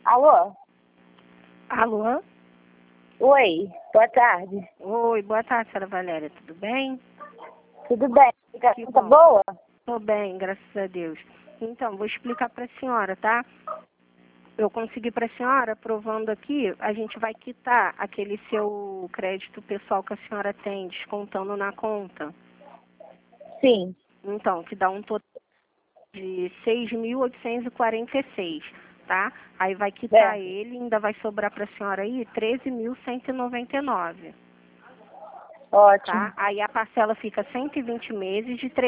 Alô? Alô? Oi, boa tarde. Oi, boa tarde, senhora Valéria. Tudo bem? Tudo bem? Que Tá bom. boa? Tô bem, graças a Deus. Então, vou explicar para a senhora, tá? Eu consegui para a senhora, provando aqui, a gente vai quitar aquele seu crédito pessoal que a senhora tem, descontando na conta. Sim. Então, que dá um total de 6.846, tá? Aí vai quitar ele, ainda vai sobrar para a senhora aí 13.199. Ótimo. Tá? Aí a parcela fica 120 meses de R$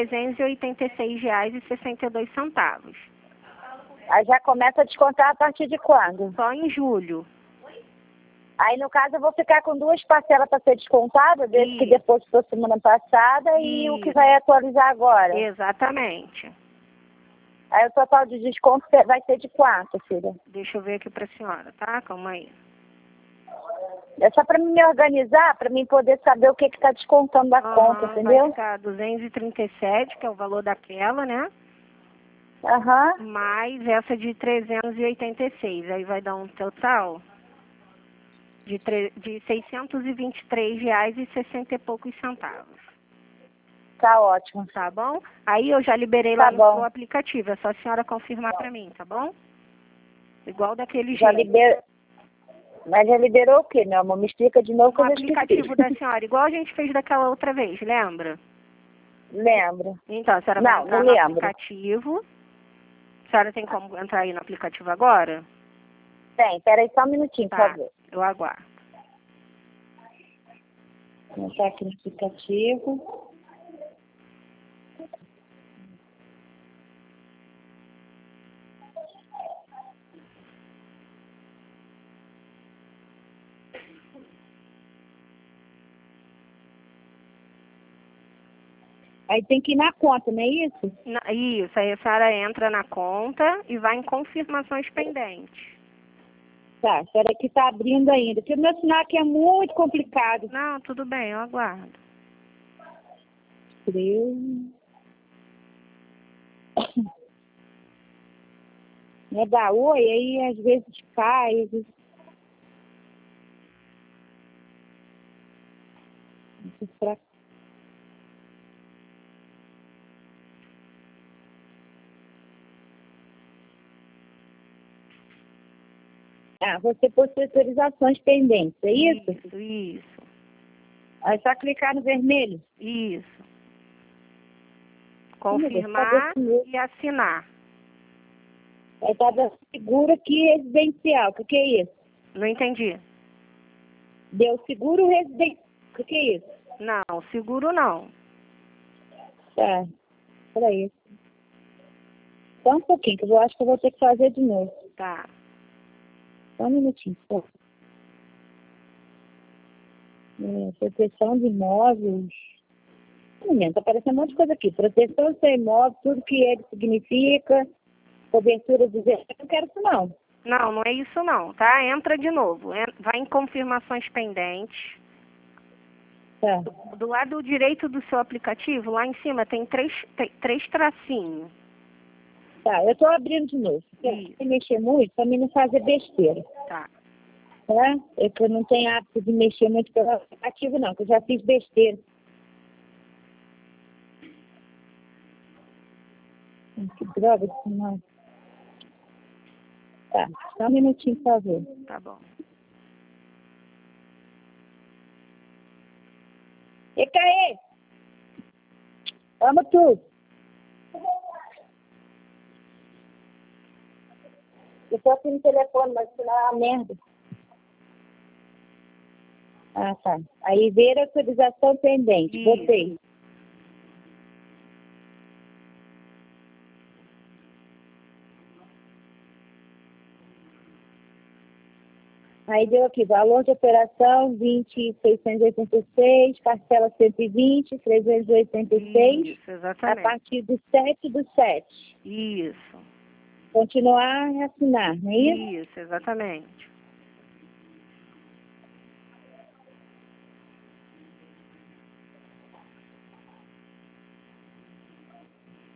386,62. Aí já começa a descontar a partir de quando? Só em julho. Aí, no caso, eu vou ficar com 2 parcelas para ser descontada, desde que Isso. depositou semana passada e o que Isso. vai atualizar agora. Exatamente. Aí o total de desconto vai ser de quanto, filha? Deixa eu ver aqui para a senhora, tá? Calma aí. É só para me organizar, para mim poder saber o que está descontando da conta, Vai entendeu? ficar 237, que é o valor daquela, né? Aham. Mais essa de 386. Aí vai dar um total de R$ 623,60 e poucos centavos. Tá ótimo. Tá bom? Aí eu já liberei Tá lá no bom. seu aplicativo. É só a senhora confirmar pra mim, tá bom? Igual daquele Já jeito. liberou. Mas já liberou o quê, meu amor? Me explica de novo que O eu já esqueci. aplicativo da senhora, igual a gente fez daquela outra vez, lembra? Lembro. Então, a senhora vai Não, entrar não no lembro. aplicativo. A senhora tem como entrar aí no aplicativo agora? Tem, peraí só um minutinho, por Tá, favor. eu aguardo. Vou entrar aqui no aplicativo. Aí tem que ir na conta, não é isso? Isso, aí a senhora entra na conta e vai em confirmações pendentes. Tá, espera que tá abrindo ainda. Porque o meu sinal aqui é muito complicado. Não, tudo bem, eu aguardo. 13. É da oi, aí às vezes cai, às vezes... Pra... Ah, você possui autorizações pendentes, é isso? Isso. É só clicar no vermelho. Isso. Cadê Confirmar esse e assinar. Aí tá dando seguro aqui residencial. O que é isso? Não entendi. Deu seguro residencial. O que é isso? Não, seguro não. Tá, peraí. Só um pouquinho, que eu acho que eu vou ter que fazer de novo. Tá. Só um minutinho, só. Proteção de imóveis. Menino, tá aparecendo um monte de coisa aqui. Proteção do seu imóvel, tudo que ele significa, cobertura do... Eu não quero isso, não. Não, não é isso não, tá? Entra de novo. Vai em confirmações pendentes. Tá, Do lado direito do seu aplicativo, lá em cima, tem três tracinhos. tá. Eu tô abrindo de novo. Isso. Sem mexer muito, pra mim não fazer besteira. Tá. Tá? É que eu não tenho hábito de mexer muito pelo aplicativo, não, que eu já fiz besteira. Que droga, não. Tá, só um minutinho, por favor. Tá bom. E Caê? Vamos tudo. Eu tô aqui no telefone, mas isso não é uma merda. Ah, tá. Aí ver a autorização pendente. Isso. Botei. Aí deu aqui, valor de operação 20.686, parcela 120, 386, Isso, a exatamente. partir do 7/7. Isso. Continuar e assinar, não é isso? Isso, exatamente.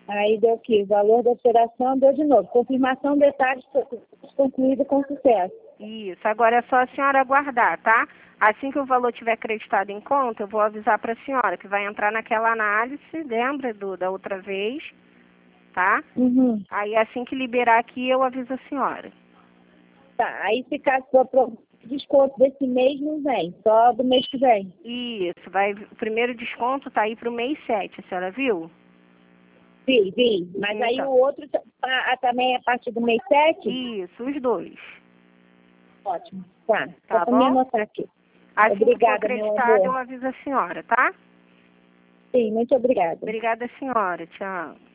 Aí deu o quê? O valor da operação deu de novo. Confirmação detalhes concluída com sucesso. Isso. Agora é só a senhora aguardar, tá? Assim que o valor tiver acreditado em conta, eu vou avisar para a senhora que vai entrar naquela análise, lembra da outra vez, tá? Uhum. Aí assim que liberar aqui, eu aviso a senhora. Tá, aí se caso for desconto desse mês não vem, só do mês que vem. Isso, o primeiro desconto tá aí para o mês 7, a senhora viu? Vi. Mas Então. aí o outro também é a partir do mês 7? Isso, os dois. Ótimo. Tá, Tá só para bom? me anotar aqui. Assim Obrigada, que for meu acreditado, eu amor. aviso a senhora, tá? Sim, muito obrigada. Obrigada, senhora. Tchau.